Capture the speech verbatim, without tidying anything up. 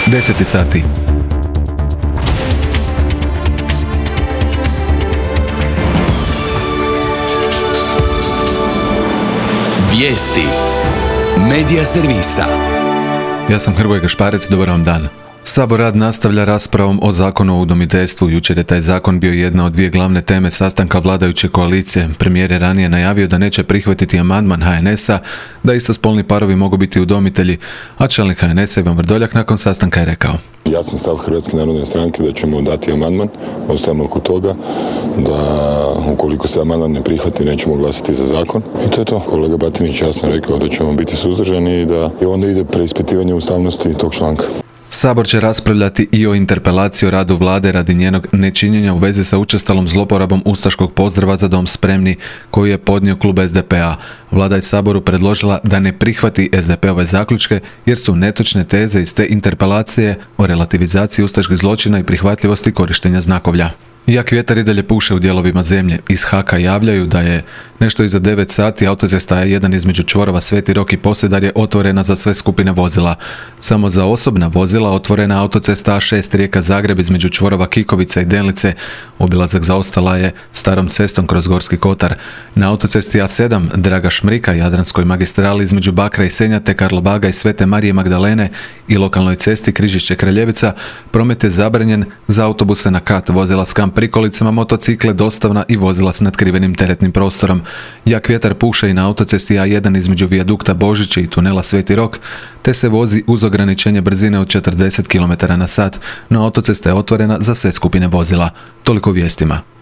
deset sati. Vijesti Medija servisa. Ja sam Hrvoje Gašparec, dobar vam dan. Sabor rad nastavlja raspravom o zakonu o udomiteljstvu. Jučer je taj zakon bio jedna od dvije glavne teme sastanka vladajuće koalicije. Premijer je ranije najavio da neće prihvatiti amandman ha en es a da istospolni parovi mogu biti udomitelji, a čelnik ha en es a Ivan Vrdoljak nakon sastanka je rekao: Jasan stav Hrvatske narodne stranke da ćemo dati amandman, ostajemo oko toga, da ukoliko se amandman ne prihvati nećemo glasati za zakon. I to je to. Kolega Batinić jasno rekao da ćemo biti suzdržani i da i onda ide preispitivanje ustavnosti tog članka. Sabor će raspravljati i o interpelaciji o radu vlade radi njenog nečinjenja u vezi sa učestalom zloporabom ustaškog pozdrava Za dom spremni koji je podnio klub es de pe a. Vlada je Saboru predložila da ne prihvati es de pe ove zaključke jer su netočne teze iz te interpelacije o relativizaciji ustaških zločina i prihvatljivosti korištenja znakovlja. Jak vjetar i dalje puše u dijelovima zemlje. Iz Haka javljaju da je nešto iza devet sati autocesta A jedan između čvorova Sveti Rok i Posedarje je otvorena za sve skupine vozila. Samo za osobna vozila otvorena autocesta A šest Rijeka Zagreb između čvorova Kikovica i Delnice. Obilazak zaostala je starom cestom kroz Gorski kotar. Na autocesti A sedam Draga Šmrika, Jadranskoj magistrali između Bakra i Senja te Karlobaga i Svete Marije Magdalene i lokalnoj cesti Križišće Kraljevica promet je zabranjen za autobuse na kat, vozila s kamp prikolicama, motocikle, dostavna i vozila s natkrivenim teretnim prostorom. Jak vjetar puše i na autocesti A jedan između vijadukta Božiće i tunela Sveti Rok, te se vozi uz ograničenje brzine od četrdeset kilometara na sat, no autocesta je otvorena za sve skupine vozila. Toliko vijestima.